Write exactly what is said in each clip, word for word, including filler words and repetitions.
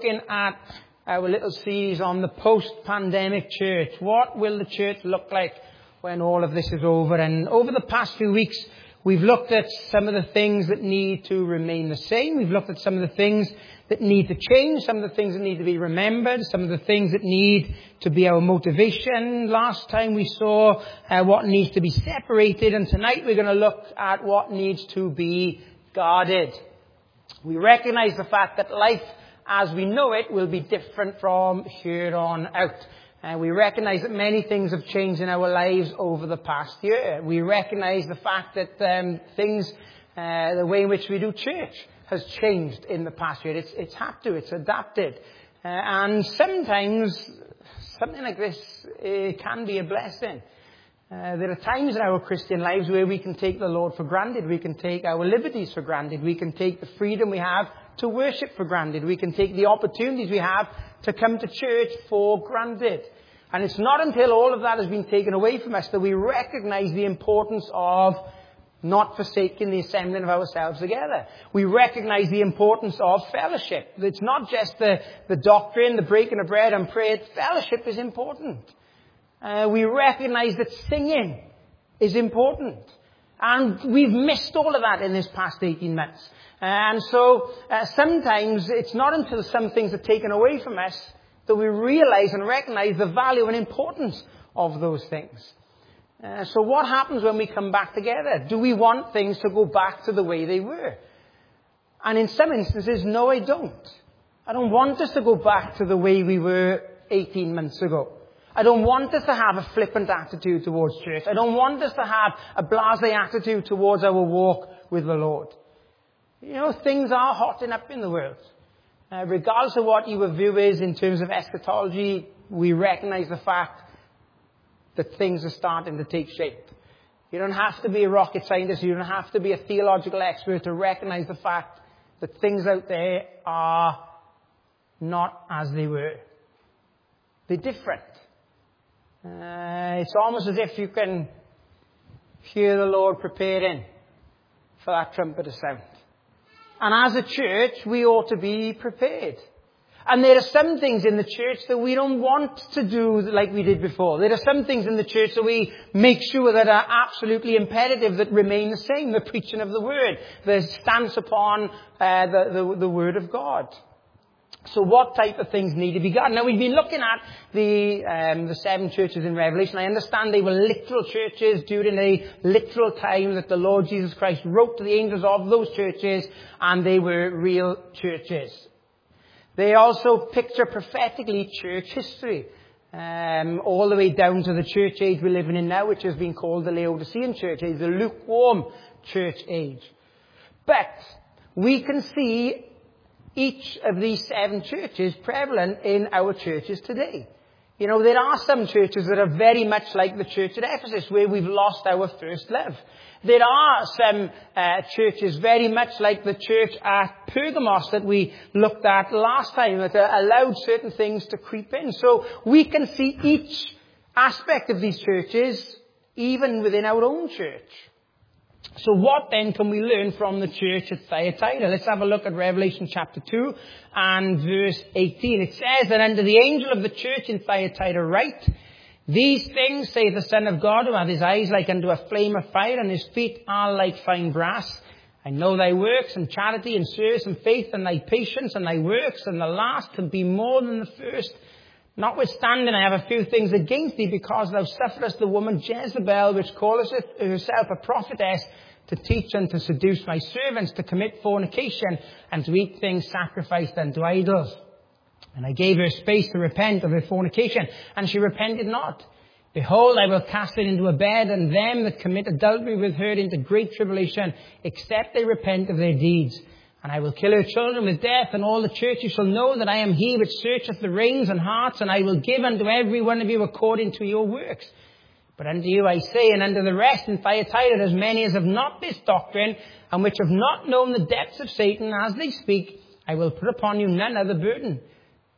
looking at our little series on the post-pandemic church. What will the church look like when all of this is over? And over the past few weeks, we've looked at some of the things that need to remain the same. We've looked at some of the things that need to change, some of the things that need to be remembered, some of the things that need to be our motivation. Last time we saw uh, what needs to be separated, and tonight we're going to look at what needs to be guarded. We recognize the fact that life as we know it will be different from here on out. And we recognize that many things have changed in our lives over the past year. We recognize the fact that um, things, uh, the way in which we do church has changed in the past year. It's, it's had to, it's adapted. Uh, and sometimes something like this uh, can be a blessing. Uh, there are times in our Christian lives where we can take the Lord for granted. We can take our liberties for granted. We can take the freedom we have to worship for granted. We can take the opportunities we have to come to church for granted. And it's not until all of that has been taken away from us that we recognize the importance of not forsaking the assembling of ourselves together. We recognize the importance of fellowship. It's not just the, the doctrine, the breaking of bread and prayer. Fellowship is important. Uh, we recognize that singing is important. And we've missed all of that in this past eighteen months. And so uh, sometimes it's not until some things are taken away from us that we realize and recognize the value and importance of those things. Uh, so what happens when we come back together? Do we want things to go back to the way they were? And in some instances, no, I don't. I don't want us to go back to the way we were eighteen months ago. I don't want us to have a flippant attitude towards church. I don't want us to have a blasé attitude towards our walk with the Lord. You know, things are hotting up in the world. Uh, regardless of what your view is in terms of eschatology, we recognize the fact that things are starting to take shape. You don't have to be a rocket scientist. You don't have to be a theological expert to recognize the fact that things out there are not as they were. They're different. Uh, it's almost as if you can hear the Lord preparing for that trumpet to sound. And as a church, we ought to be prepared. And there are some things in the church that we don't want to do like we did before. There are some things in the church that we make sure that are absolutely imperative that remain the same. The preaching of the word, the stance upon uh, the, the, the word of God. So what type of things need to be guarded? Now, we've been looking at the um, the seven churches in Revelation. I understand they were literal churches during a literal time that the Lord Jesus Christ wrote to the angels of those churches, and they were real churches. They also picture prophetically church history, um, all the way down to the church age we're living in now, which has been called the Laodicean church age, the lukewarm church age. But we can see each of these seven churches prevalent in our churches today. You know, there are some churches that are very much like the church at Ephesus, where we've lost our first love. There are some uh, churches very much like the church at Pergamos that we looked at last time, that uh, allowed certain things to creep in. So we can see each aspect of these churches, even within our own church. So what then can we learn from the church at Thyatira? Let's have a look at Revelation chapter two and verse eighteen. It says that unto the angel of the church in Thyatira write, These things saith the Son of God, who hath his eyes like unto a flame of fire, and his feet are like fine brass. I know thy works, and charity, and service, and faith, and thy patience, and thy works, and the last can be more than the first. Notwithstanding, I have a few things against thee, because thou sufferest the woman Jezebel, which calleth herself a prophetess, to teach and to seduce my servants to commit fornication, and to eat things sacrificed unto idols. And I gave her space to repent of her fornication, and she repented not. Behold, I will cast her into a bed, and them that commit adultery with her into great tribulation, except they repent of their deeds. And I will kill her children with death, and all the churches shall know that I am he which searcheth the reins and hearts, and I will give unto every one of you according to your works. But unto you I say, and unto the rest in Thyatira, as many as have not this doctrine, and which have not known the depths of Satan, as they speak, I will put upon you none other burden.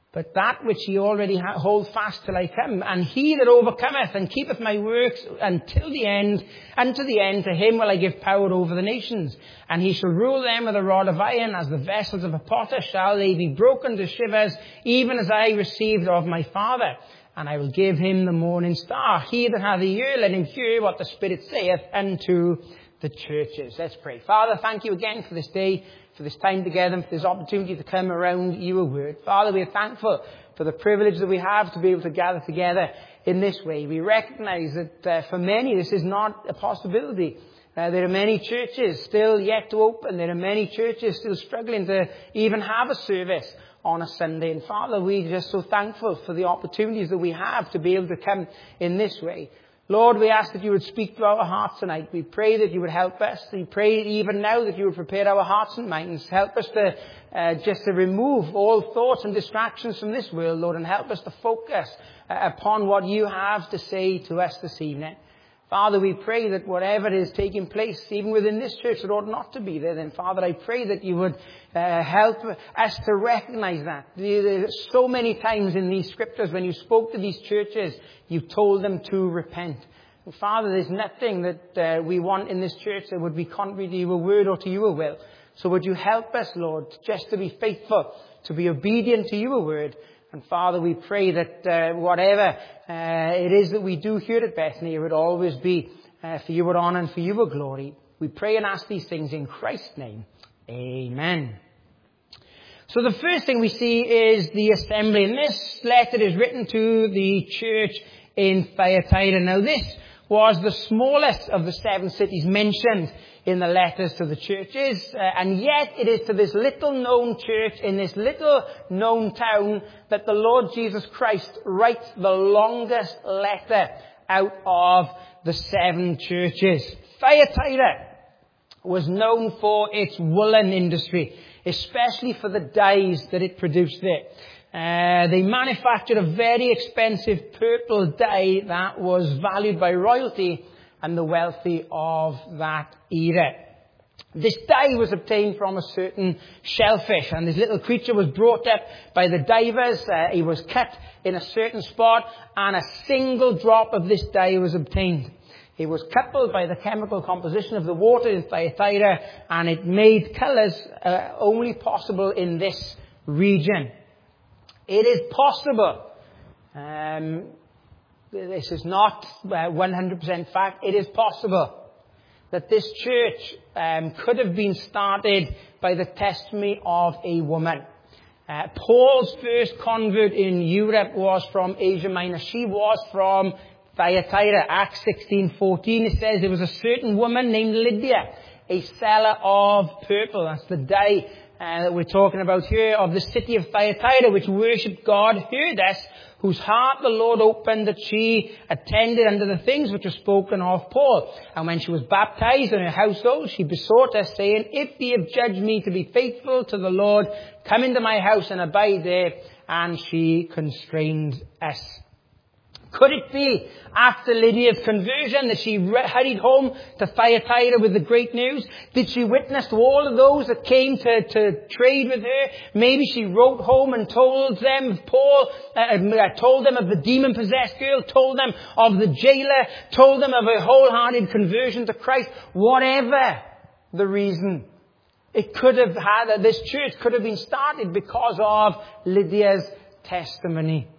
but that which ye already ha- hold fast till I come. And he that overcometh and keepeth my works until the end, unto the end, to him will I give power over the nations. And he shall rule them with a rod of iron, as the vessels of a potter shall they be broken to shivers, even as I received of my Father. And I will give him the morning star. He that hath a ear, let him hear what the Spirit saith unto the churches. Let's pray. Father, thank you again for this day, for this time together, and for this opportunity to come around your word. Father, we are thankful for the privilege that we have to be able to gather together in this way. We recognize that uh, for many this is not a possibility. Uh, there are many churches still yet to open. There are many churches still struggling to even have a service on a Sunday. And Father, we're just so thankful for the opportunities that we have to be able to come in this way. Lord, we ask that you would speak to our hearts tonight. We pray that you would help us. We pray even now that you would prepare our hearts and minds. Help us to uh, just to remove all thoughts and distractions from this world, Lord, and help us to focus uh, upon what you have to say to us this evening. Father, we pray that whatever is taking place, even within this church, that ought not to be there, then Father, I pray that you would uh, help us to recognize that. There's so many times in these scriptures when you spoke to these churches, you told them to repent. And Father, there's nothing that uh, we want in this church that would be contrary to your word or to your will. So would you help us, Lord, just to be faithful, to be obedient to your word. And Father, we pray that uh, whatever uh, it is that we do here at Bethany, it would always be uh, for your honour and for your glory. We pray and ask these things in Christ's name. Amen. So the first thing we see is the assembly. And this letter is written to the church in Thyatira. Now this was the smallest of the seven cities mentioned in the letters to the churches, uh, and yet it is to this little known church in this little known town that the Lord Jesus Christ writes the longest letter out of the seven churches. Thyatira was known for its woolen industry, especially for the dyes that it produced there. Uh, they manufactured a very expensive purple dye that was valued by royalty and the wealthy of that era. This dye was obtained from a certain shellfish, and this little creature was brought up by the divers. Uh, he was cut in a certain spot, and a single drop of this dye was obtained. It was coupled by the chemical composition of the water in Thyatira, and it made colours uh, only possible in this region. It is possible. Um, this is not uh, one hundred percent fact. It is possible that this church um, could have been started by the testimony of a woman. Uh, Paul's first convert in Europe was from Asia Minor. She was from Thyatira. Acts sixteen fourteen, it says there was a certain woman named Lydia, a seller of purple. That's the dye uh, that we're talking about here, of the city of Thyatira, which worshipped God, heard us, whose heart the Lord opened, that she attended unto the things which were spoken of Paul. And when she was baptized in her household, she besought us, saying, If ye have judged me to be faithful to the Lord, come into my house and abide there. And she constrained us. Could it be after Lydia's conversion that she hurried home to Thyatira with the great news? Did she witness to all of those that came to, to trade with her? Maybe she wrote home and told them of Paul, uh, told them of the demon-possessed girl, told them of the jailer, told them of her wholehearted conversion to Christ. Whatever the reason, it could have had, this church could have been started because of Lydia's testimony.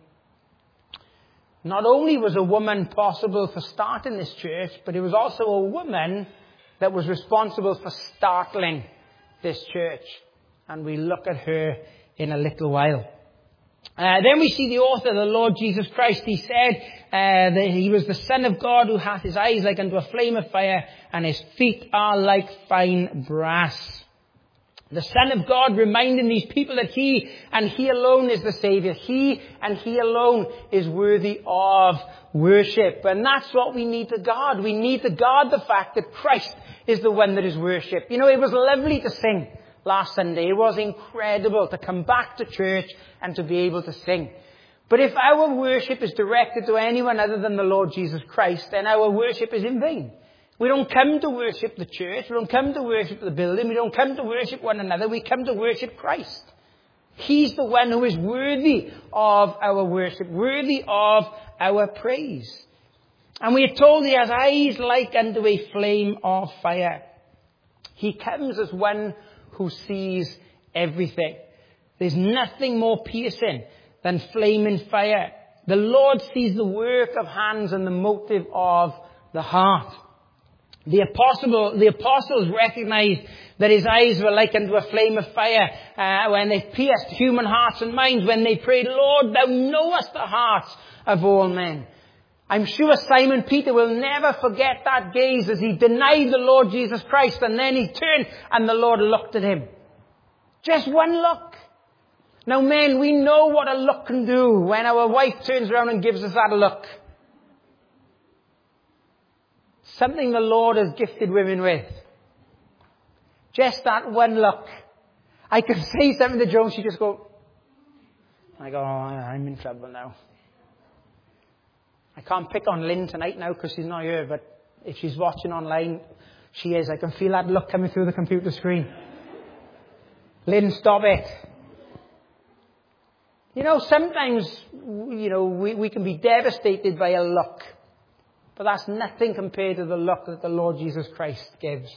Not only was a woman possible for starting this church, but it was also a woman that was responsible for startling this church. And we look at her in a little while. Uh, then we see the author, the Lord Jesus Christ. He said uh, that he was the Son of God, who hath his eyes like unto a flame of fire, and his feet are like fine brass. The Son of God reminding these people that He and He alone is the Saviour. He and He alone is worthy of worship. And that's what we need to guard. We need to guard the fact that Christ is the one that is worshipped. You know, it was lovely to sing last Sunday. It was incredible to come back to church and to be able to sing. But if our worship is directed to anyone other than the Lord Jesus Christ, then our worship is in vain. We don't come to worship the church. We don't come to worship the building. We don't come to worship one another. We come to worship Christ. He's the one who is worthy of our worship, worthy of our praise. And we are told he has eyes like unto a flame of fire. He comes as one who sees everything. There's nothing more piercing than flaming fire. The Lord sees the work of hands and the motive of the heart. The apostle, the apostles recognized that his eyes were like unto a flame of fire uh, when they pierced human hearts and minds, when they prayed, Lord, thou knowest the hearts of all men. I'm sure Simon Peter will never forget that gaze as he denied the Lord Jesus Christ, and then he turned and the Lord looked at him. Just one look. Now men, we know what a look can do when our wife turns around and gives us that look. Something the Lord has gifted women with. Just that one look. I can say something to Joan, she just go, I go, oh, I'm in trouble now. I can't pick on Lynn tonight now because she's not here, but if she's watching online, she is. I can feel that look coming through the computer screen. Lynn, stop it. You know, sometimes, you know, we, we can be devastated by a look. But that's nothing compared to the look that the Lord Jesus Christ gives.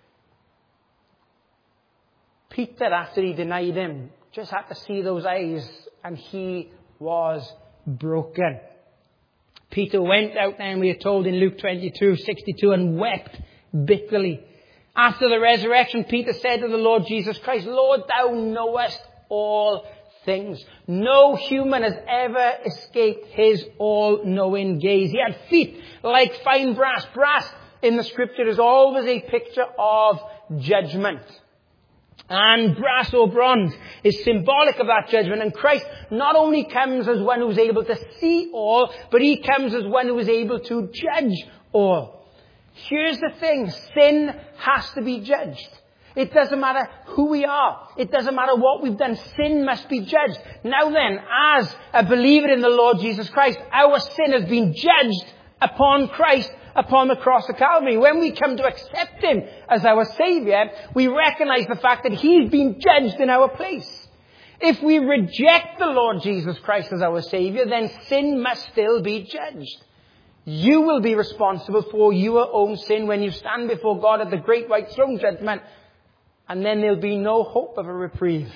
Peter, after he denied him, just had to see those eyes, and he was broken. Peter went out then, we are told in Luke twenty-two sixty-two, and wept bitterly. After the resurrection, Peter said to the Lord Jesus Christ, Lord, thou knowest all things. No human has ever escaped his all-knowing gaze. He had feet like fine brass. Brass in the scripture is always a picture of judgment. And brass or bronze is symbolic of that judgment. And Christ not only comes as one who is able to see all, but he comes as one who is able to judge all. Here's the thing. Sin has to be judged. It doesn't matter who we are. It doesn't matter what we've done. Sin must be judged. Now then, as a believer in the Lord Jesus Christ, our sin has been judged upon Christ, upon the cross of Calvary. When we come to accept him as our Savior, we recognize the fact that he's been judged in our place. If we reject the Lord Jesus Christ as our Savior, then sin must still be judged. You will be responsible for your own sin when you stand before God at the great white throne judgment. And then there'll be no hope of a reprieve.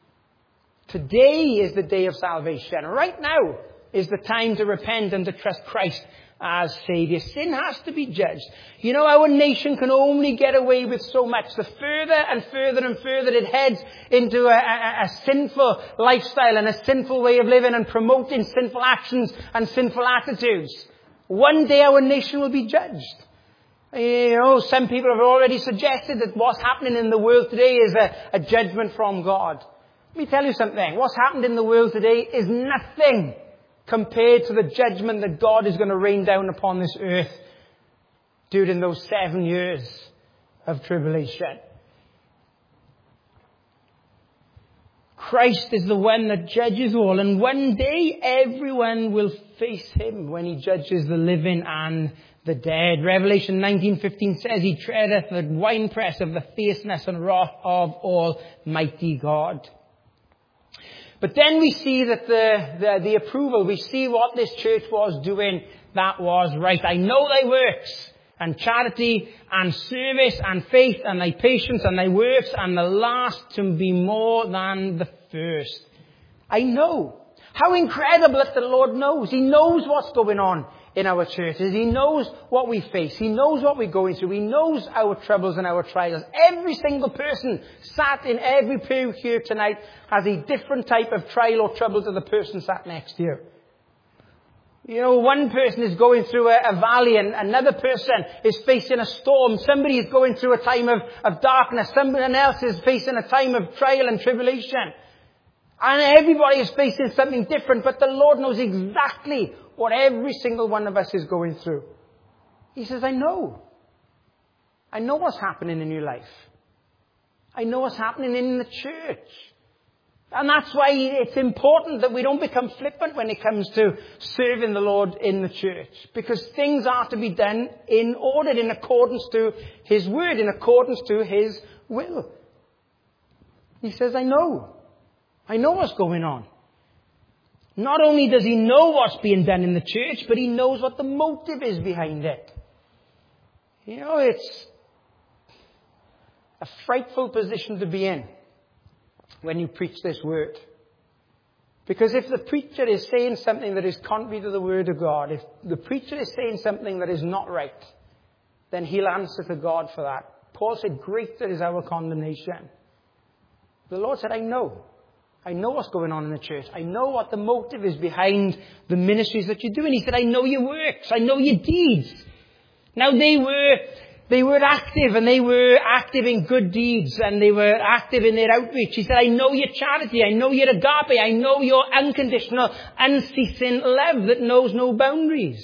Today is the day of salvation. Right now is the time to repent and to trust Christ as Savior. Sin has to be judged. You know, our nation can only get away with so much. The further and further and further it heads into a, a, a sinful lifestyle and a sinful way of living and promoting sinful actions and sinful attitudes, one day our nation will be judged. You know, some people have already suggested that what's happening in the world today is a, a judgment from God. Let me tell you something. What's happened in the world today is nothing compared to the judgment that God is going to rain down upon this earth during those seven years of tribulation. Christ is the one that judges all, and one day everyone will face him when he judges the living and the dead. Revelation nineteen fifteen says, he treadeth the winepress of the fierceness and wrath of Almighty God. But then we see that the, the, the approval, we see what this church was doing that was right. I know thy works, and charity, and service, and faith, and thy patience, and thy works, and the last to be more than the first. I know. How incredible that the Lord knows. He knows what's going on in our churches. He knows what we face. He knows what we're going through. He knows our troubles and our trials. Every single person sat in every pew here tonight has a different type of trial or trouble to the person sat next to you. You know, one person is going through a, a valley and another person is facing a storm. Somebody is going through a time of, of darkness. Someone else is facing a time of trial and tribulation. And everybody is facing something different, but the Lord knows exactly what every single one of us is going through. He says, I know. I know what's happening in your life. I know what's happening in the church. And that's why it's important that we don't become flippant when it comes to serving the Lord in the church. Because things are to be done in order, in accordance to his word, in accordance to his will. He says, I know. I know what's going on. Not only does he know what's being done in the church, but he knows what the motive is behind it. You know, it's a frightful position to be in when you preach this word. Because if the preacher is saying something that is contrary to the word of God, if the preacher is saying something that is not right, then he'll answer to God for that. Paul said, greater is our condemnation. The Lord said, I know. I know what's going on in the church. I know what the motive is behind the ministries that you do. And he said, I know your works. I know your deeds. Now they were, they were active, and they were active in good deeds, and they were active in their outreach. He said, I know your charity. I know your agape. I know your unconditional, unceasing love that knows no boundaries.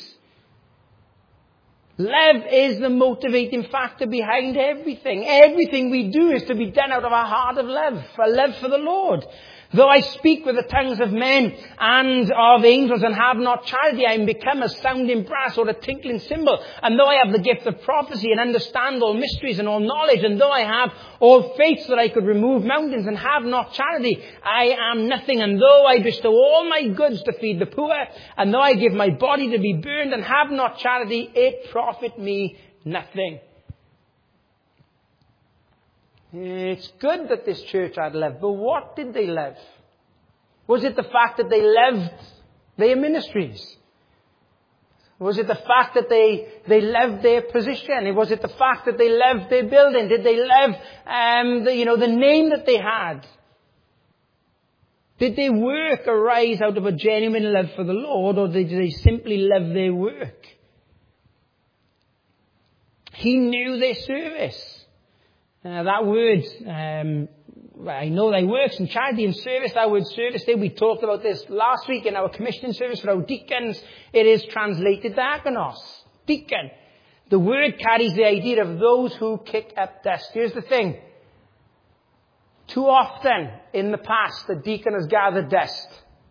Love is the motivating factor behind everything. Everything we do is to be done out of a heart of love, a love for the Lord. Though I speak with the tongues of men and of angels and have not charity, I am become a sounding brass or a tinkling cymbal. And though I have the gift of prophecy and understand all mysteries and all knowledge, and though I have all faith so that I could remove mountains and have not charity, I am nothing. And though I bestow all my goods to feed the poor, and though I give my body to be burned and have not charity, it profit me nothing. It's good that this church had love, but what did they love? Was it the fact that they loved their ministries? Was it the fact that they, they loved their position? Was it the fact that they loved their building? Did they love um, the, you know, the name that they had? Did their work arise out of a genuine love for the Lord, or did they simply love their work? He knew their service. Uh, that word, um, I know thy works and charity and service, that word service there, we talked about this last week in our commissioning service for our deacons. It is translated diakonos, deacon. The word carries the idea of those who kick up dust. Here's the thing. Too often in the past, the deacon has gathered dust.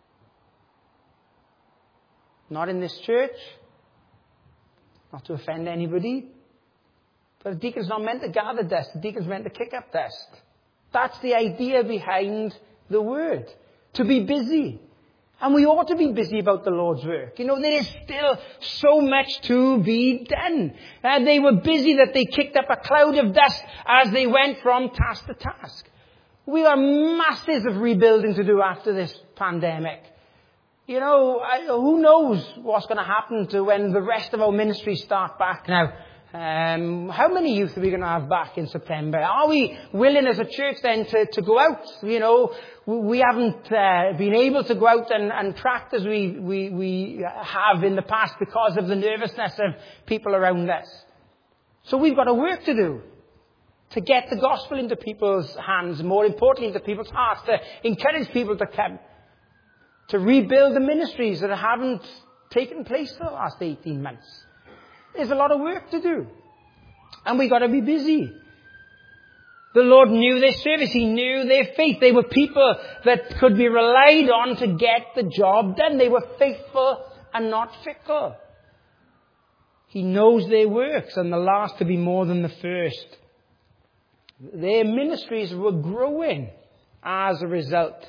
Not in this church. Not to offend anybody. But a deacon's not meant to gather dust. The deacon's meant to kick up dust. That's the idea behind the word. To be busy. And we ought to be busy about the Lord's work. You know, there is still so much to be done. Uh, they were busy that they kicked up a cloud of dust as they went from task to task. We have masses of rebuilding to do after this pandemic. You know, I, who knows what's going to happen to when the rest of our ministries start back now. Um, how many youth are we going to have back in September? Are we willing as a church then to, to go out? You know, we haven't uh, been able to go out and, and tract as we, we, we have in the past because of the nervousness of people around us. So we've got a work to do to get the gospel into people's hands, more importantly into people's hearts, to encourage people to come, to rebuild the ministries that haven't taken place for the last eighteen months. There's a lot of work to do. And we've got to be busy. The Lord knew their service. He knew their faith. They were people that could be relied on to get the job done. They were faithful and not fickle. He knows their works, and the last to be more than the first. Their ministries were growing as a result.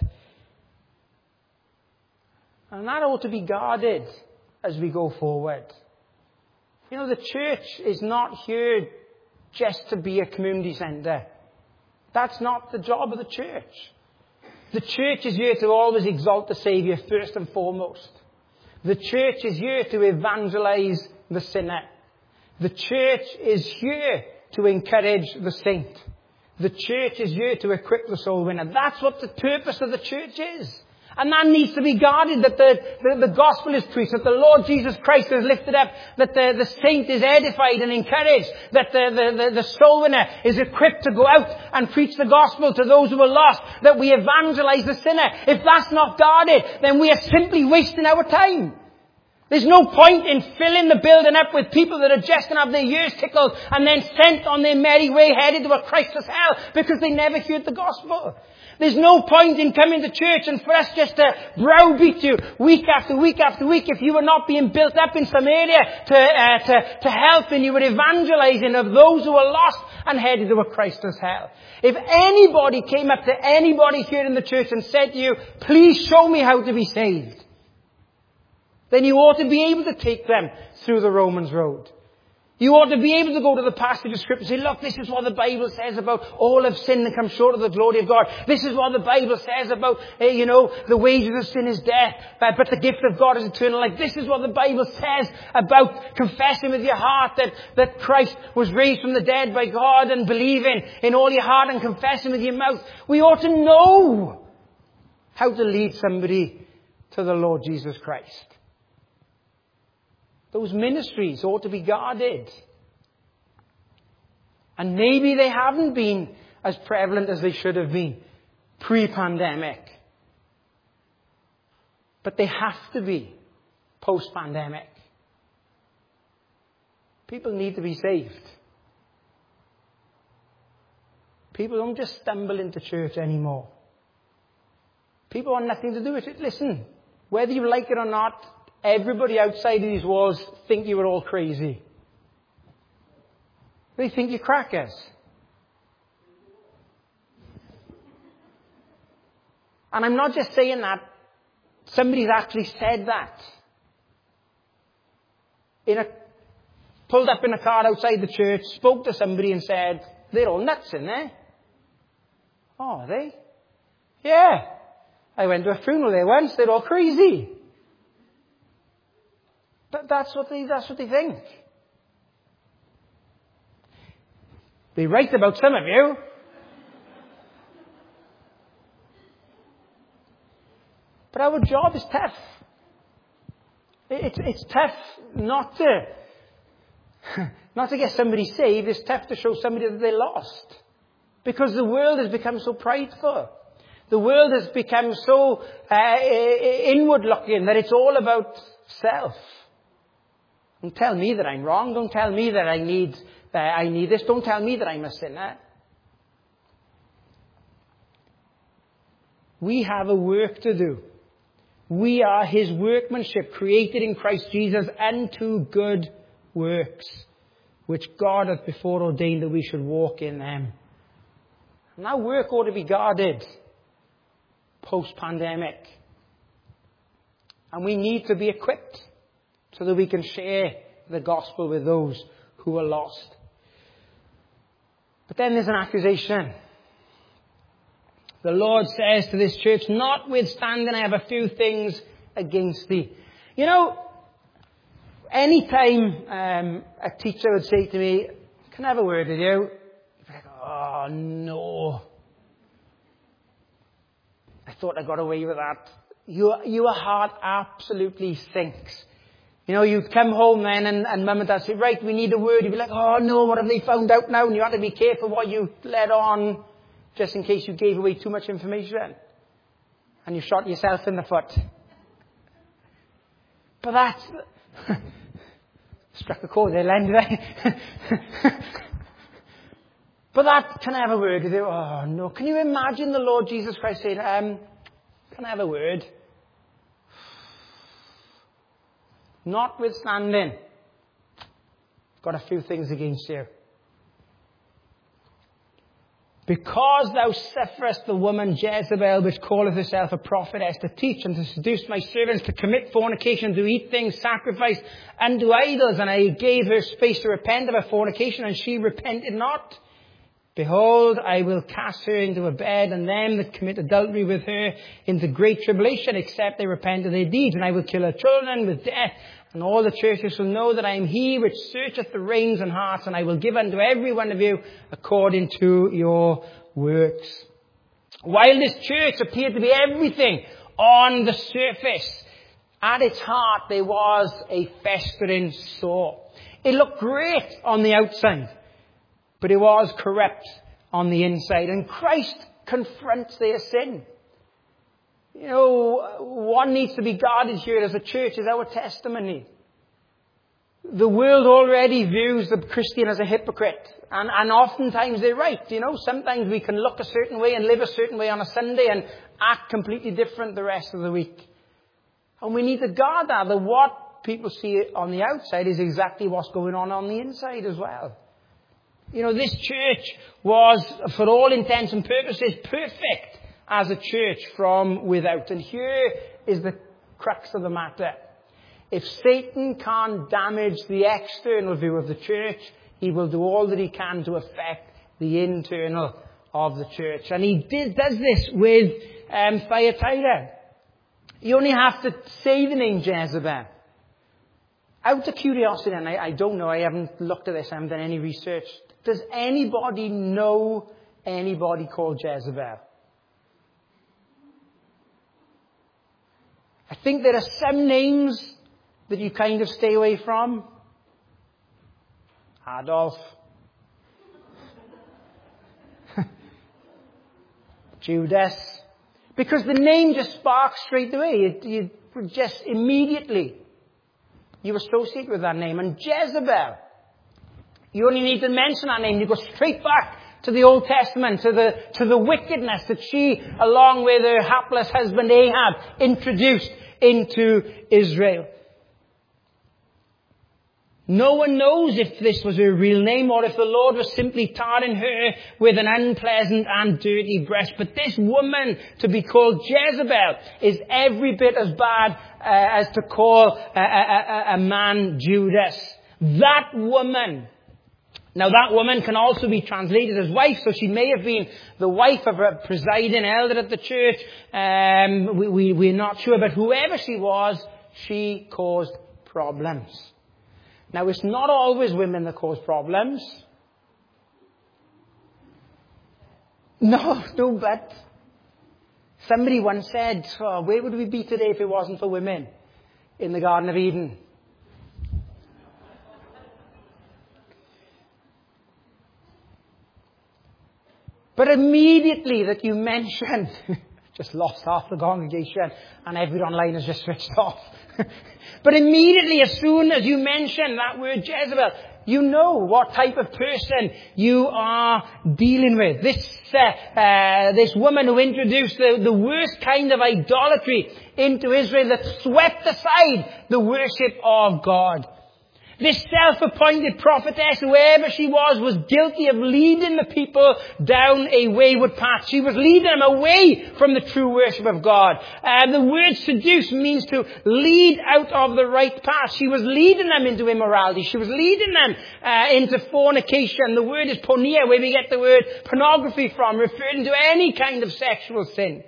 And that ought to be guarded as we go forward. You know, the church is not here just to be a community centre. That's not the job of the church. The church is here to always exalt the Saviour first and foremost. The church is here to evangelise the sinner. The church is here to encourage the saint. The church is here to equip the soul winner. That's what the purpose of the church is. And that needs to be guarded, that the, the, the gospel is preached, that the Lord Jesus Christ is lifted up, that the, the saint is edified and encouraged, that the, the, the, the soul winner is equipped to go out and preach the gospel to those who are lost, that we evangelize the sinner. If that's not guarded, then we are simply wasting our time. There's no point in filling the building up with people that are just going to have their ears tickled and then sent on their merry way headed to a Christless hell because they never heard the gospel. There's no point in coming to church and for us just to browbeat you week after week after week if you were not being built up in some area to, uh, to, to help and you were evangelizing of those who are lost and headed to a Christless hell. If anybody came up to anybody here in the church and said to you, please show me how to be saved, then you ought to be able to take them through the Romans road. You ought to be able to go to the passage of Scripture and say, look, this is what the Bible says about all have sinned and come short of the glory of God. This is what the Bible says about, uh, you know, the wages of sin is death, but, but the gift of God is eternal life. This is what the Bible says about confessing with your heart that, that Christ was raised from the dead by God and believing in all your heart and confessing with your mouth. We ought to know how to lead somebody to the Lord Jesus Christ. Those ministries ought to be guarded. And maybe they haven't been as prevalent as they should have been pre-pandemic. But they have to be post-pandemic. People need to be saved. People don't just stumble into church anymore. People want nothing to do with it. Listen, whether you like it or not, everybody outside of these walls think you are all crazy. They think you're crackers. And I'm not just saying that. Somebody's actually said that. In a, pulled up in a car outside the church, spoke to somebody and said, they're all nuts in there. Oh, are they? Yeah. I went to a funeral there once, they're all crazy. But that's what they, that's what they think. They write about some of you. But our job is tough. It's, it's tough not to, not to get somebody saved. It's tough to show somebody that they're lost. Because the world has become so prideful. The world has become so uh, inward looking that it's all about self. Don't tell me that I'm wrong. Don't tell me that I need, uh, I need this. Don't tell me that I'm a sinner. We have a work to do. We are His workmanship, created in Christ Jesus unto good works, which God hath before ordained that we should walk in them. And that work ought to be guarded post-pandemic. And we need to be equipped so that we can share the gospel with those who are lost. But then there's an accusation. The Lord says to this church, notwithstanding I have a few things against thee. You know, any time um, a teacher would say to me, can I have a word with you? You'd be like, oh no. I thought I got away with that. Your, your heart absolutely sinks. You know, you'd come home then and, and mum and dad say, right, we need a word. You'd be like, oh no, what have they found out now? And you have to be careful what you let on, just in case you gave away too much information. And you shot yourself in the foot. But that's... struck a chord there, Len, did I? But that, can I have a word with you? Oh no. Can you imagine the Lord Jesus Christ saying, um, can I have a word? Notwithstanding, I've got a few things against you. Because thou sufferest the woman Jezebel, which calleth herself a prophetess, to teach and to seduce my servants to commit fornication, to eat things sacrificed unto idols, and I gave her space to repent of her fornication, and she repented not. Behold, I will cast her into a bed, and them that commit adultery with her into great tribulation, except they repent of their deeds. And I will kill her children with death. And all the churches shall know that I am He which searcheth the reins and hearts, and I will give unto every one of you according to your works. While this church appeared to be everything on the surface, at its heart there was a festering sore. It looked great on the outside, but it was corrupt on the inside. And Christ confronts their sin. You know, what needs to be guarded here as a church is our testimony. The world already views the Christian as a hypocrite. And, and oftentimes they're right. You know, sometimes we can look a certain way and live a certain way on a Sunday and act completely different the rest of the week. And we need to guard that. That what people see on the outside is exactly what's going on on the inside as well. You know, this church was, for all intents and purposes, perfect as a church from without. And here is the crux of the matter. If Satan can't damage the external view of the church, he will do all that he can to affect the internal of the church. And he did, does this with um, Thyatira. You only have to say the name Jezebel. Out of curiosity, and I, I don't know, I haven't looked at this, I haven't done any research. Does anybody know anybody called Jezebel? I think there are some names that you kind of stay away from. Adolf. Judas. Because the name just sparks straight away. You, you just immediately, you associate with that name. And Jezebel, you only need to mention that name. You go straight back to the Old Testament, to the, to the wickedness that she, along with her hapless husband Ahab, introduced into Israel. No one knows if this was her real name or if the Lord was simply tarring her with an unpleasant and dirty breast. But this woman to be called Jezebel is every bit as bad uh, as to call a, a, a, a man Judas. That woman. Now that woman can also be translated as wife, so she may have been the wife of a presiding elder at the church. Um, we, we, we're not sure, but whoever she was, she caused problems. Now, it's not always women that cause problems. No, no, but somebody once said, oh, where would we be today if it wasn't for women in the Garden of Eden? But immediately that you mentioned, just lost half the congregation and everyone online has just switched off. But immediately, as soon as you mention that word Jezebel, you know what type of person you are dealing with. This uh, uh, this woman who introduced the, the worst kind of idolatry into Israel that swept aside the worship of God. This self-appointed prophetess, whoever she was, was guilty of leading the people down a wayward path. She was leading them away from the true worship of God. Uh, the word seduce means to lead out of the right path. She was leading them into immorality. She was leading them uh, into fornication. The word is porneia, where we get the word pornography from, referring to any kind of sexual sin.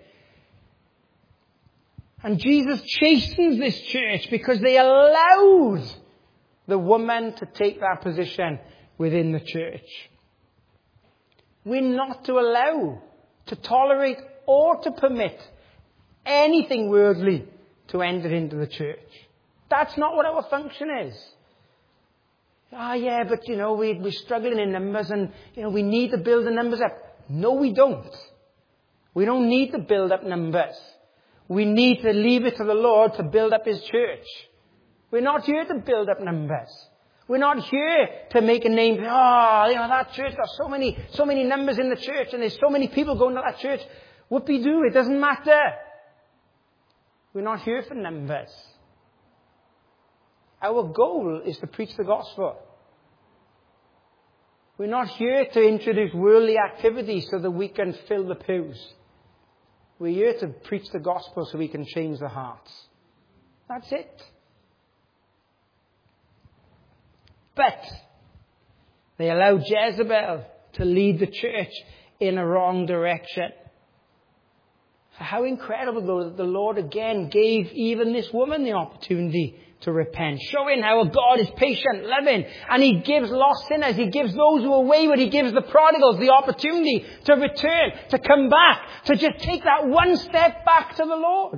And Jesus chastens this church because they allowed the woman to take that position within the church. We're not to allow, to tolerate, or to permit anything worldly to enter into the church. That's not what our function is. Ah, yeah, but you know, we, we're struggling in numbers and, you know, we need to build the numbers up. No, we don't. We don't need to build up numbers. We need to leave it to the Lord to build up His church. We're not here to build up numbers. We're not here to make a name. Oh, you know, that church got so many, so many numbers in the church and there's so many people going to that church. Whoopie-doo, it doesn't matter. We're not here for numbers. Our goal is to preach the gospel. We're not here to introduce worldly activities so that we can fill the pews. We're here to preach the gospel so we can change the hearts. That's it. But they allow Jezebel to lead the church in a wrong direction. How incredible, though, that the Lord again gave even this woman the opportunity to repent, showing how God is patient, loving, and He gives lost sinners, He gives those who are wayward, He gives the prodigals the opportunity to return, to come back, to just take that one step back to the Lord.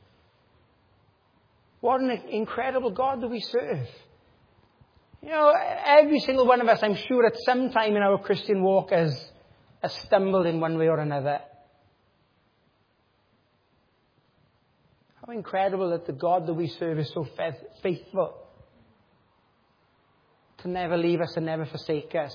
What an incredible God that we serve. You know, every single one of us, I'm sure, at some time in our Christian walk has, has stumbled in one way or another. How incredible that the God that we serve is so faithful to never leave us and never forsake us.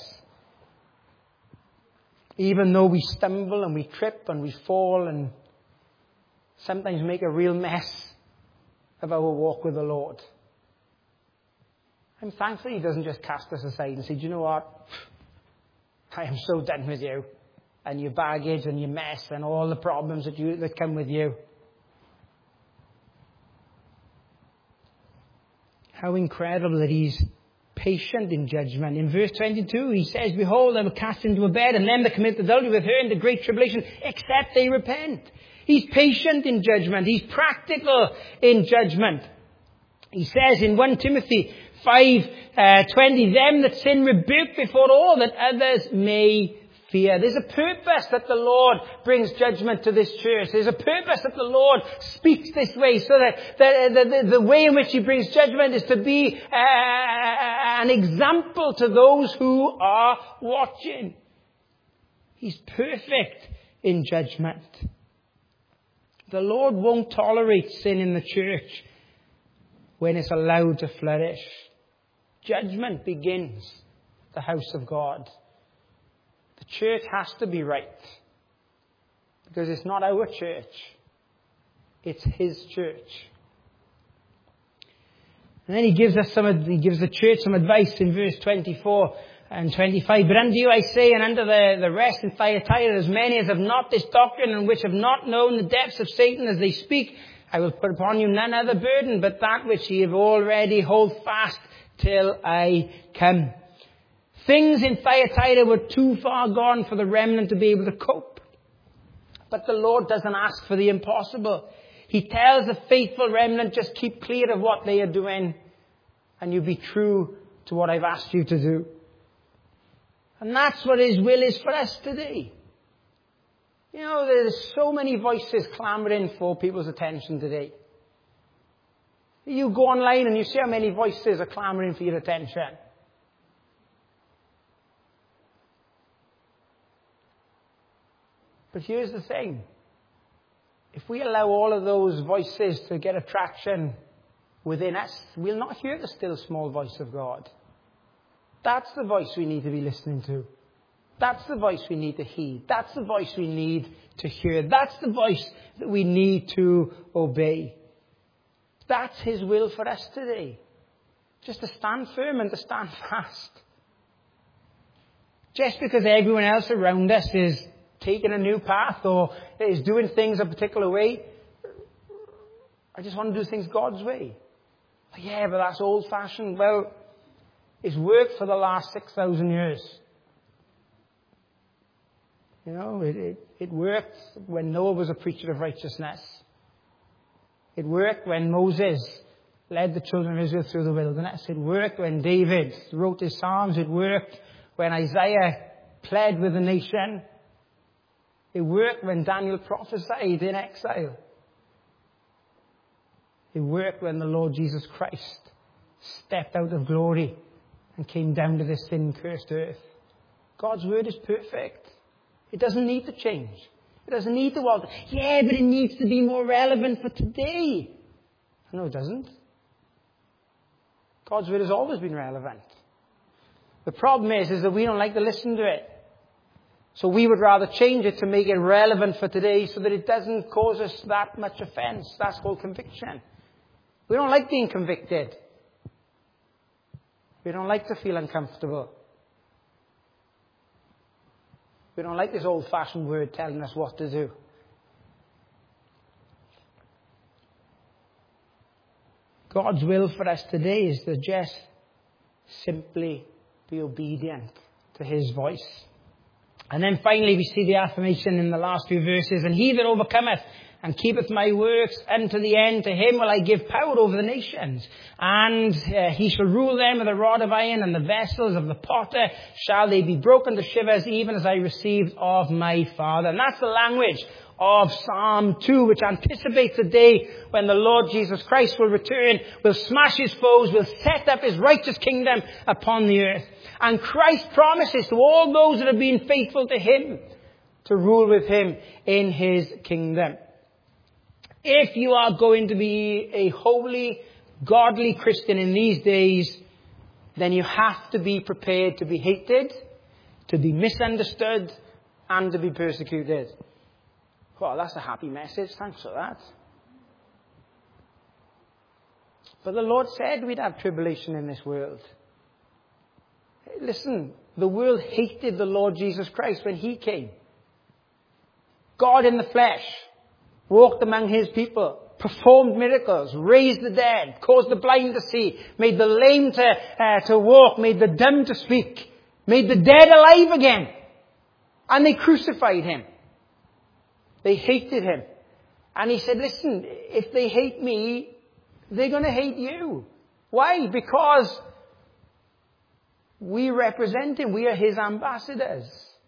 Even though we stumble and we trip and we fall and sometimes make a real mess of our walk with the Lord. I'm thankful He doesn't just cast us aside and say, do you know what? I am so done with you and your baggage and your mess and all the problems that you that come with you. How incredible that he's patient in judgment. In verse twenty-two, he says, behold, I will cast into a bed, and them that commit adultery with her into great tribulation, except they repent. He's patient in judgment. He's practical in judgment. He says in First Timothy five twenty, them that sin rebuke before all, that others may fear. There's a purpose that the Lord brings judgment to this church. There's a purpose that the Lord speaks this way, so that the, the, the, the way in which he brings judgment is to be uh, an example to those who are watching. He's perfect in judgment. The Lord won't tolerate sin in the church when it's allowed to flourish. Judgment begins the house of God. The church has to be right, because it's not our church. It's his church. And then he gives us some, he gives the church some advice in verse twenty-four and twenty-five. But unto you I say, and unto the, the rest in Thyatira, as many as have not this doctrine, and which have not known the depths of Satan as they speak, I will put upon you none other burden but that which ye have already. Hold fast till I come. Things in Thyatira were too far gone for the remnant to be able to cope. But the Lord doesn't ask for the impossible. He tells the faithful remnant, just keep clear of what they are doing, and you be true to what I've asked you to do. And that's what his will is for us today. You know, there's so many voices clamoring for people's attention today. You go online and you see how many voices are clamoring for your attention. But here's the thing. If we allow all of those voices to get attraction within us, we'll not hear the still small voice of God. That's the voice we need to be listening to. That's the voice we need to heed. That's the voice we need to hear. That's the voice that we need to obey. That's his will for us today. Just to stand firm and to stand fast. Just because everyone else around us is taking a new path or is doing things a particular way, I just want to do things God's way. Yeah, but that's old-fashioned. Well, it's worked for the last six thousand years. You know, it, it, it worked when Noah was a preacher of righteousness. It worked when Moses led the children of Israel through the wilderness. It worked when David wrote his Psalms. It worked when Isaiah pled with the nation. It worked when Daniel prophesied in exile. It worked when the Lord Jesus Christ stepped out of glory and came down to this sin-cursed earth. God's word is perfect. It doesn't need to change. It doesn't need to alter. Yeah, but it needs to be more relevant for today. No, it doesn't. God's word has always been relevant. The problem is, is that we don't like to listen to it. So we would rather change it to make it relevant for today so that it doesn't cause us that much offense. That's called conviction. We don't like being convicted. We don't like to feel uncomfortable. We don't like this old-fashioned word telling us what to do. God's will for us today is to just simply be obedient to his voice. And then finally we see the affirmation in the last few verses. And he that overcometh and keepeth my works unto the end, to him will I give power over the nations. And uh, he shall rule them with a rod of iron, and the vessels of the potter shall they be broken to shivers, even as I received of my Father. And that's the language of Psalm two, which anticipates the day when the Lord Jesus Christ will return, will smash his foes, will set up his righteous kingdom upon the earth. And Christ promises to all those that have been faithful to him to rule with him in his kingdom. If you are going to be a holy, godly Christian in these days, then you have to be prepared to be hated, to be misunderstood, and to be persecuted. Well, that's a happy message. Thanks for that. But the Lord said we'd have tribulation in this world. Hey, listen, The world hated the Lord Jesus Christ when he came. God in the flesh walked among his people, performed miracles, raised the dead, caused the blind to see, made the lame to, uh, to walk, made the dumb to speak, made the dead alive again. And they crucified him. They hated him. And he said, listen, if they hate me, they're going to hate you. Why? Because we represent him. We are his ambassadors.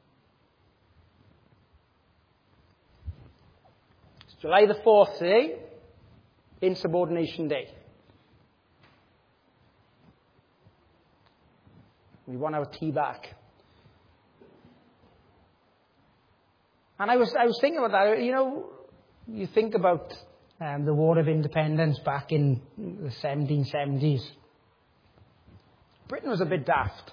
It's July the fourth today, Insubordination Day. We want our tea back. And I was I was thinking about that. You know, you think about um, the War of Independence back in the seventeen seventies. Britain was a bit daft.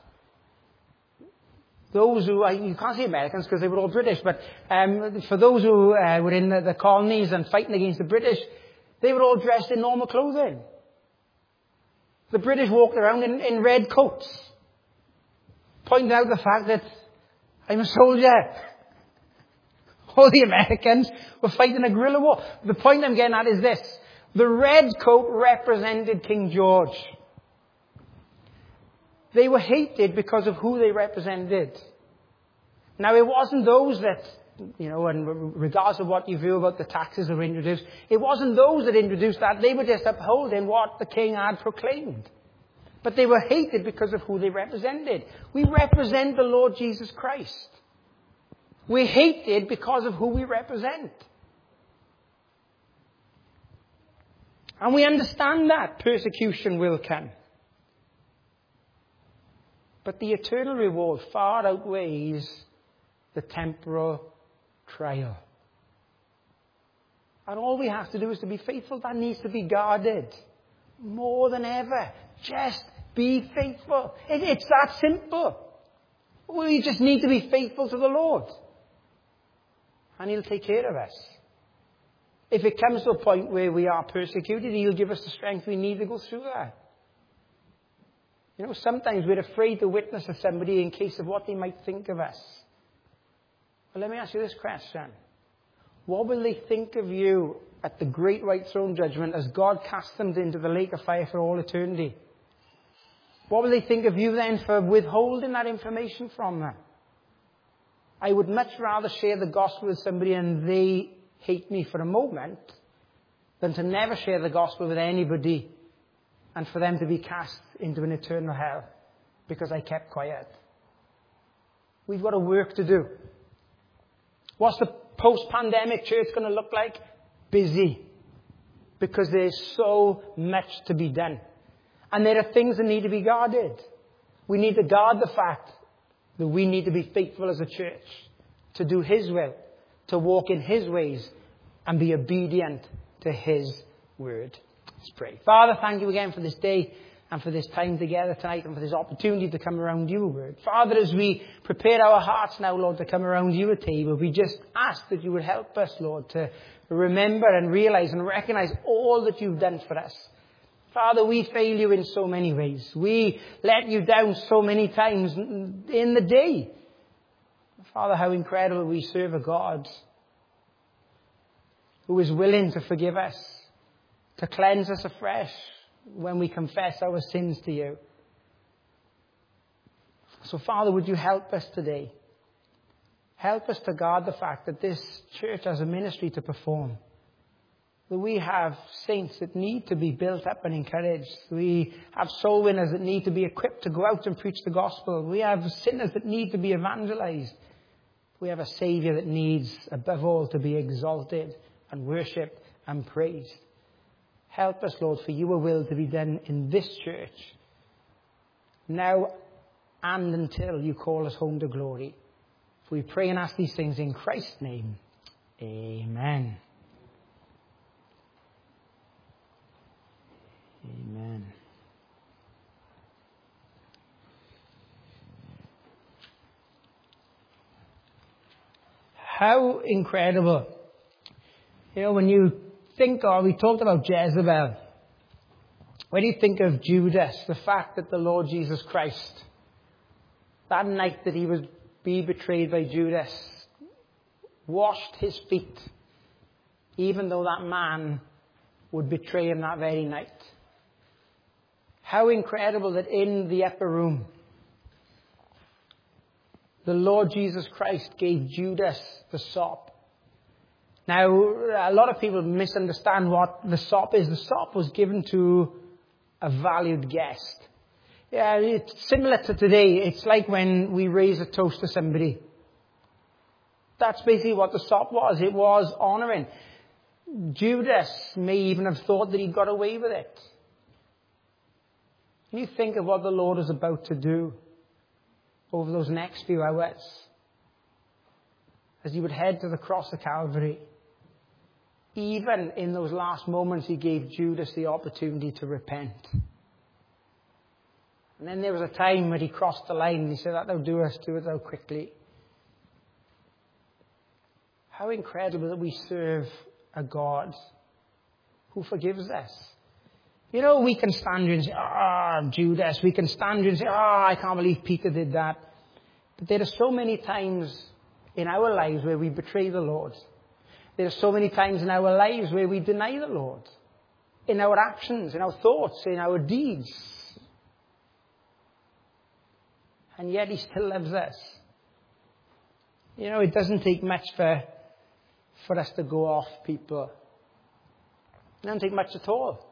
Those who, you can't say Americans because they were all British, but um, for those who uh, were in the, the colonies and fighting against the British, they were all dressed in normal clothing. The British walked around in, in red coats, pointing out the fact that I'm a soldier. All the Americans were fighting a guerrilla war. The point I'm getting at is this. The red coat represented King George. They were hated because of who they represented. Now, it wasn't those that, you know, and regardless of what you view about the taxes that were introduced, it wasn't those that introduced that. They were just upholding what the king had proclaimed. But they were hated because of who they represented. We represent the Lord Jesus Christ. We're hated because of who we represent. And we understand that persecution will come. But the eternal reward far outweighs the temporal trial. And all we have to do is to be faithful. That needs to be guarded more than ever. Just be faithful. It, it's that simple. We just need to be faithful to the Lord. And he'll take care of us. If it comes to a point where we are persecuted, he'll give us the strength we need to go through that. You know, sometimes we're afraid to witness to somebody in case of what they might think of us. But let me ask you this question. What will they think of you at the great white throne judgment as God casts them into the lake of fire for all eternity? What will they think of you then for withholding that information from them? I would much rather share the gospel with somebody and they hate me for a moment than to never share the gospel with anybody and for them to be cast into an eternal hell because I kept quiet. We've got a work to do. What's the post-pandemic church going to look like? Busy. Because there's so much to be done. And there are things that need to be guarded. We need to guard the fact that we need to be faithful as a church, to do his will, to walk in his ways, and be obedient to his word. Let's pray. Father, thank you again for this day and for this time together tonight and for this opportunity to come around your word. Father, as we prepare our hearts now, Lord, to come around your table, we just ask that you would help us, Lord, to remember and realize and recognize all that you've done for us. Father, we fail you in so many ways. We let you down so many times in the day. Father, how incredible we serve a God who is willing to forgive us, to cleanse us afresh when we confess our sins to you. So, Father, would you help us today? Help us to guard the fact that this church has a ministry to perform. That we have saints that need to be built up and encouraged. We have soul winners that need to be equipped to go out and preach the gospel. We have sinners that need to be evangelized. We have a Saviour that needs, above all, to be exalted and worshipped and praised. Help us, Lord, for your will to be done in this church, now and until you call us home to glory. For we pray and ask these things in Christ's name. Amen. Amen. How incredible. You know, when you think of, we talked about Jezebel. When you think of Judas, the fact that the Lord Jesus Christ that night that he was be betrayed by Judas, washed his feet, even though that man would betray him that very night. How incredible that in the upper room, the Lord Jesus Christ gave Judas the sop. Now, a lot of people misunderstand what the sop is. The sop was given to a valued guest. Yeah, it's similar to today. It's like when we raise a toast to somebody. That's basically what the sop was. It was honouring. Judas may even have thought that he got away with it. Can you think of what the Lord is about to do over those next few hours as he would head to the cross of Calvary? Even in those last moments, he gave Judas the opportunity to repent. And then there was a time when he crossed the line and he said, "That thou doest, do it thou quickly." How incredible that we serve a God who forgives us. You know, we can stand here and say, "Ah, oh, Judas." We can stand here and say, "Ah, oh, I can't believe Peter did that." But there are so many times in our lives where we betray the Lord. There are so many times in our lives where we deny the Lord. In our actions, in our thoughts, in our deeds. And yet he still loves us. You know, it doesn't take much for, for us to go off people. It doesn't take much at all.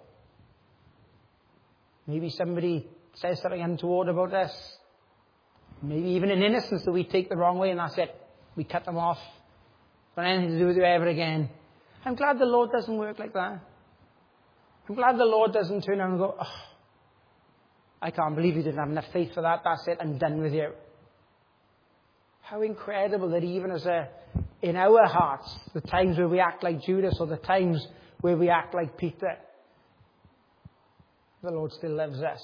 Maybe somebody says something untoward about us. Maybe even in innocence that we take the wrong way, and that's it. We cut them off. Don't have anything to do with you ever again. I'm glad the Lord doesn't work like that. I'm glad the Lord doesn't turn around and go, "Oh, I can't believe you didn't have enough faith for that. That's it. I'm done with you." How incredible that even as a, in our hearts, the times where we act like Judas or the times where we act like Peter, the Lord still loves us.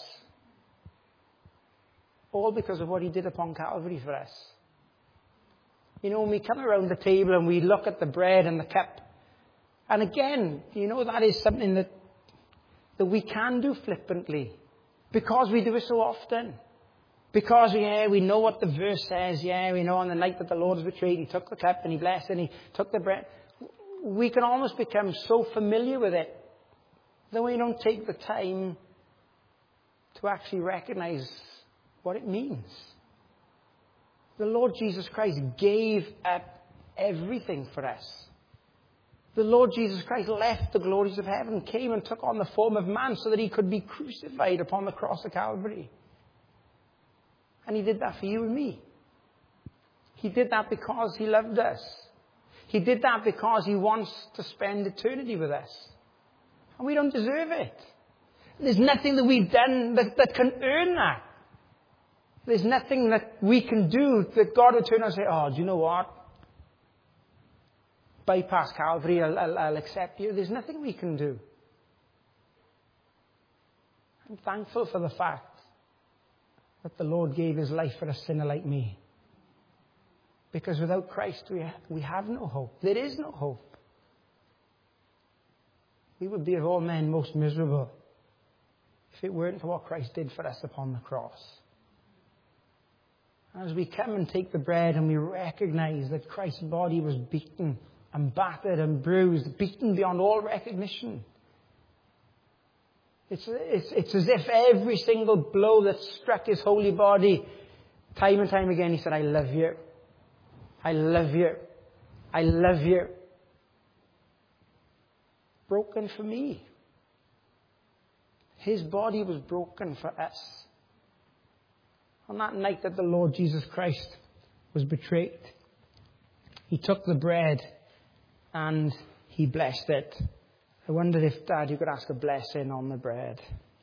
All because of what he did upon Calvary for us. You know, when we come around the table and we look at the bread and the cup, and again, you know, that is something that, that we can do flippantly because we do it so often. Because, yeah, we know what the verse says. Yeah, we know on the night that the Lord was betrayed, he took the cup and he blessed and he took the bread. We can almost become so familiar with it that we don't take the time to actually recognize what it means. The Lord Jesus Christ gave up everything for us. The Lord Jesus Christ left the glories of heaven, came and took on the form of man so that he could be crucified upon the cross of Calvary. And he did that for you and me. He did that because he loved us. He did that because he wants to spend eternity with us. And we don't deserve it. There's nothing that we've done that, that can earn that. There's nothing that we can do that God would turn and say, "Oh, do you know what? Bypass Calvary, I'll, I'll, I'll accept you." There's nothing we can do. I'm thankful for the fact that the Lord gave his life for a sinner like me. Because without Christ, we, ha- we have no hope. There is no hope. We would be of all men most miserable if it weren't for what Christ did for us upon the cross. As we come and take the bread and we recognize that Christ's body was beaten and battered and bruised, beaten beyond all recognition. It's, it's, it's as if every single blow that struck his holy body, time and time again, he said, "I love you. I love you. I love you." Broken for me. His body was broken for us. On that night that the Lord Jesus Christ was betrayed, he took the bread and he blessed it. I wondered if, Dad, you could ask a blessing on the bread.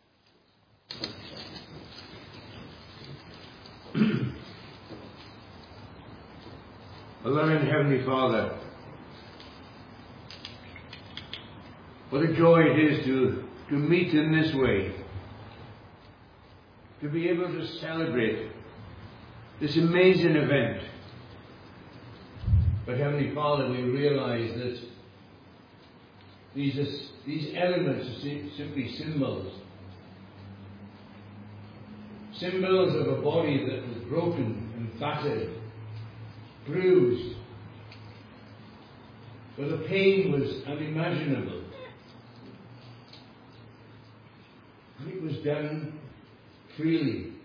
Our loving Heavenly Father, what a joy it is to, to meet in this way. To be able to celebrate this amazing event. But Heavenly Father, we realize that these, are, these elements are simply symbols. Symbols of a body that was broken and battered, bruised. But the pain was unimaginable. And it was done freely.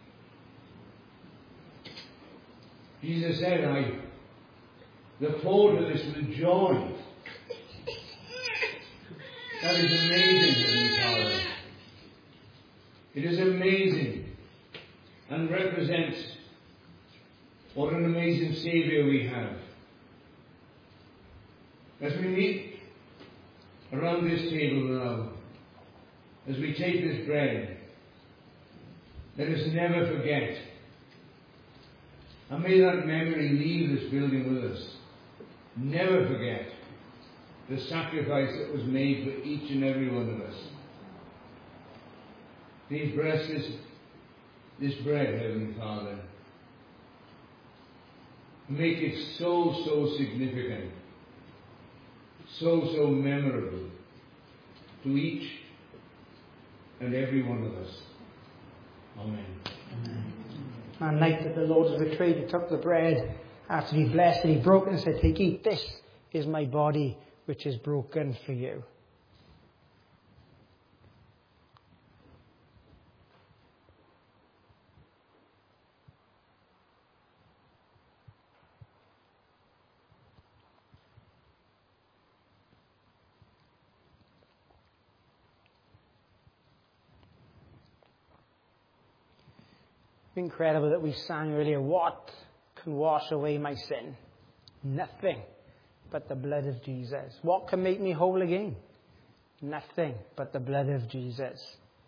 Jesus said, I look forward to this with joy. That is amazing, Heavenly Father. It is amazing and represents what an amazing Saviour we have. As we meet around this table now, as we take this bread, let us never forget, and may that memory leave this building with us. Never forget the sacrifice that was made for each and every one of us. Please bless this, this bread, Heavenly Father, and make it so, so significant, so, so memorable to each and every one of us. Amen. Amen. On the night that the Lord was betrayed, he took the bread after he blessed it, he broke it and said, take, eat, this is my body which is broken for you. Incredible that we sang earlier, what can wash away my sin? Nothing but the blood of Jesus. What can make me whole again? Nothing but the blood of Jesus.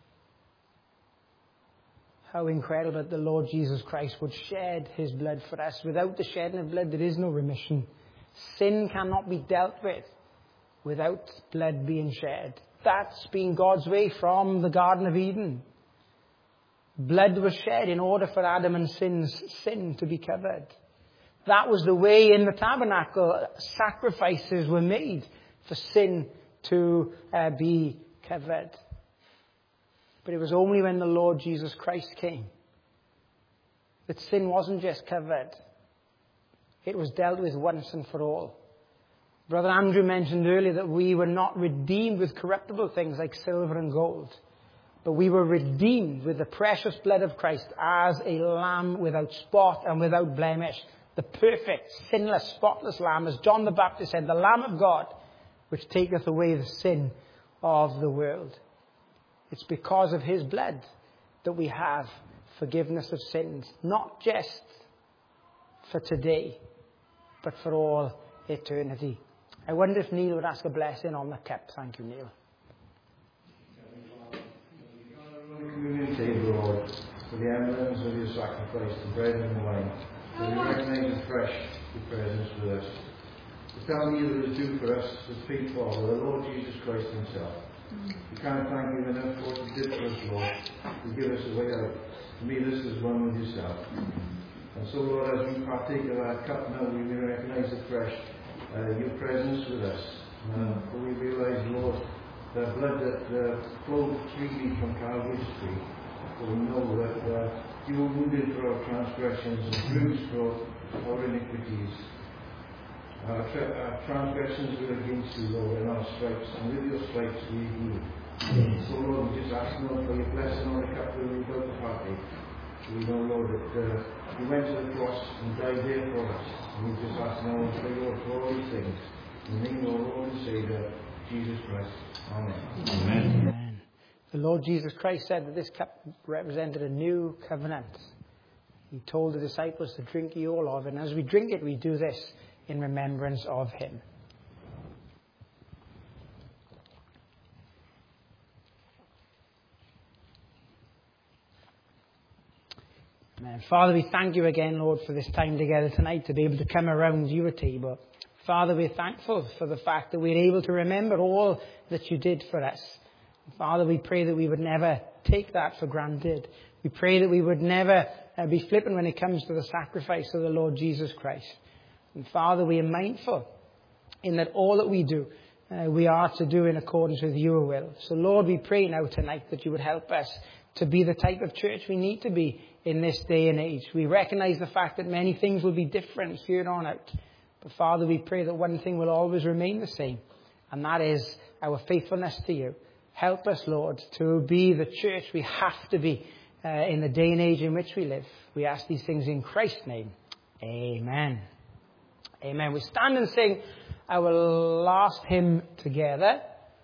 How incredible that the Lord Jesus Christ would shed his blood for us. Without the shedding of blood, there is no remission. Sin cannot be dealt with without blood being shed. That's been God's way from the Garden of Eden. Blood was shed in order for Adam and sin's sin to be covered. That was the way in the tabernacle. Sacrifices were made for sin to uh, be covered. But it was only when the Lord Jesus Christ came that sin wasn't just covered. It was dealt with once and for all. Brother Andrew mentioned earlier that we were not redeemed with corruptible things like silver and gold. But we were redeemed with the precious blood of Christ as a lamb without spot and without blemish. The perfect, sinless, spotless lamb, as John the Baptist said, the Lamb of God, which taketh away the sin of the world. It's because of his blood that we have forgiveness of sins, not just for today, but for all eternity. I wonder if Neil would ask a blessing on the cup. Thank you, Neil. Communion table, Lord, for the emblems of your sacrifice, the bread and the wine, that we recognize afresh your presence with us. To tell me that is due for us to speak for the Lord Jesus Christ himself. We can't thank you enough for what you did for us, Lord, to give us a way out, to meet us as one with yourself. And so, Lord, as we partake of that cup now, we may recognize afresh uh, your presence with us. Uh, for we realize, Lord, the blood that uh, flowed freely from Calvary's tree. For we know that uh, you were wounded for our transgressions and bruised for our iniquities. Our, tra- our transgressions were against you, Lord, and our stripes, and with your stripes we healed. So, Lord, we just ask, Lord, for your blessing on the cup that we're about to partake. We know, Lord, that uh, you went to the cross and died there for us. And we just ask now for your for all these things. In the name of our Lord and Saviour, Jesus Christ. Amen. Amen. Amen. The Lord Jesus Christ said that this cup represented a new covenant. He told the disciples to drink ye all of it. And as we drink it, we do this in remembrance of him. Amen. Father, we thank you again, Lord, for this time together tonight to be able to come around your table. Father, we're thankful for the fact that we're able to remember all that you did for us. Father, we pray that we would never take that for granted. We pray that we would never uh, be flippant when it comes to the sacrifice of the Lord Jesus Christ. And Father, we are mindful in that all that we do uh, we are to do in accordance with your will. So Lord, we pray now tonight that you would help us to be the type of church we need to be in this day and age. We recognize the fact that many things will be different here on out. But Father, we pray that one thing will always remain the same, and that is our faithfulness to you. Help us, Lord, to be the church we have to be uh, in the day and age in which we live. We ask these things in Christ's name. Amen. Amen. We stand and sing our last hymn together.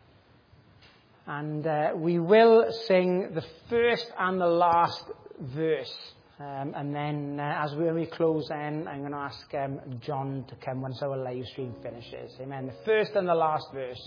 And uh, we will sing the first and the last verse. Um, and then uh, as we, when we close then, I'm going to ask um, John to come once our live stream finishes. Amen. The first and the last verse.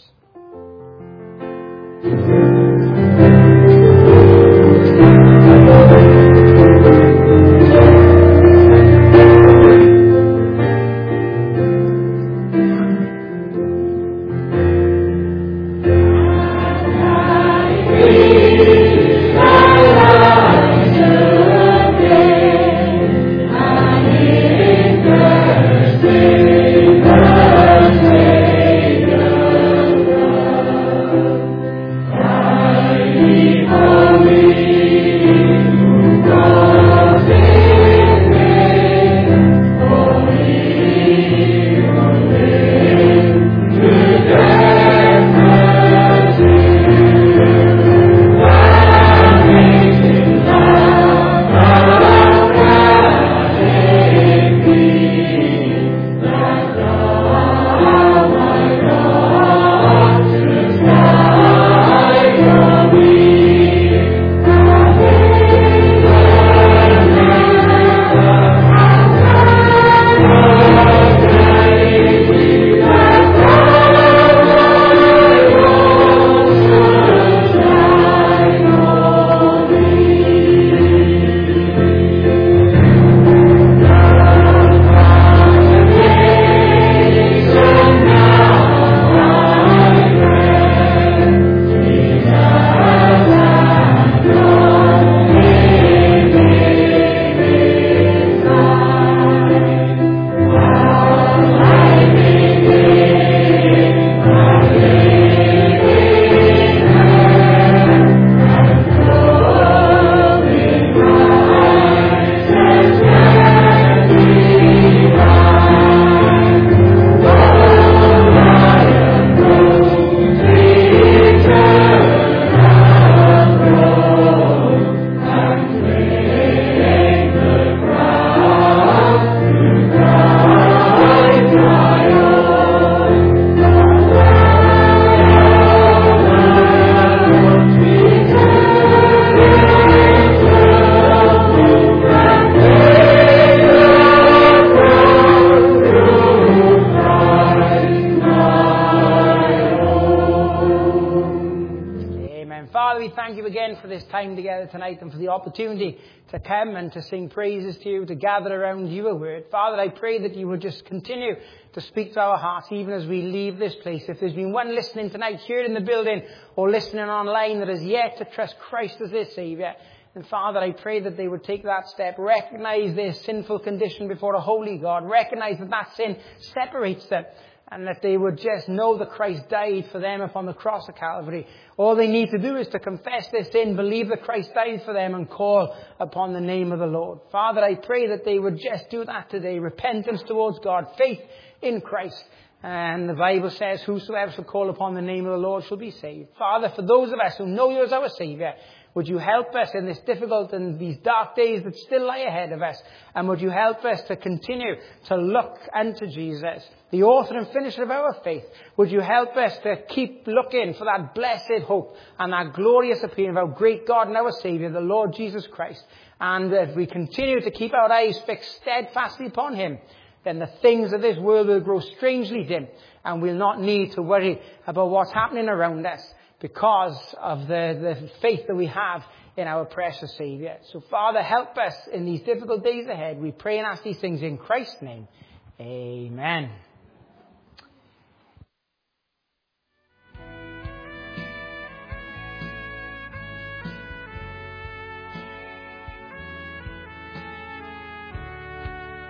Tonight and for the opportunity to come and to sing praises to you, to gather around your word. Father, I pray that you would just continue to speak to our hearts even as we leave this place. If there's been one listening tonight here in the building or listening online that has yet to trust Christ as their Saviour, then Father, I pray that they would take that step, recognize their sinful condition before a holy God, recognize that that sin separates them, and that they would just know that Christ died for them upon the cross of Calvary. All they need to do is to confess their sin, believe that Christ died for them, and call upon the name of the Lord. Father, I pray that they would just do that today. Repentance towards God, faith in Christ. And the Bible says, whosoever shall call upon the name of the Lord shall be saved. Father, for those of us who know you as our Saviour, would you help us in this difficult and these dark days that still lie ahead of us? And would you help us to continue to look unto Jesus, the author and finisher of our faith? Would you help us to keep looking for that blessed hope and that glorious appearing of our great God and our Saviour, the Lord Jesus Christ? And if we continue to keep our eyes fixed steadfastly upon him, then the things of this world will grow strangely dim, and we'll not need to worry about what's happening around us, because of the, the faith that we have in our precious Saviour. So, Father, help us in these difficult days ahead. We pray and ask these things in Christ's name. Amen.